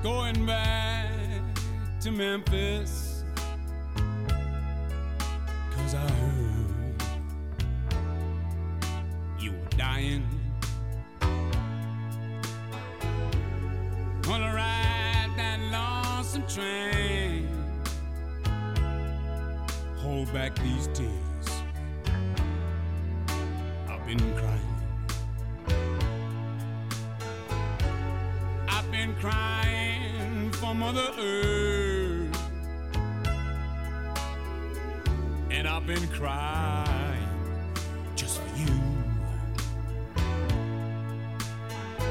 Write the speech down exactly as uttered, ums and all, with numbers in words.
going back to Memphis, 'cause I heard you were dying. Gonna ride that lonesome train, hold back these tears, I've been crying. I've been crying for Mother Earth, and I've been crying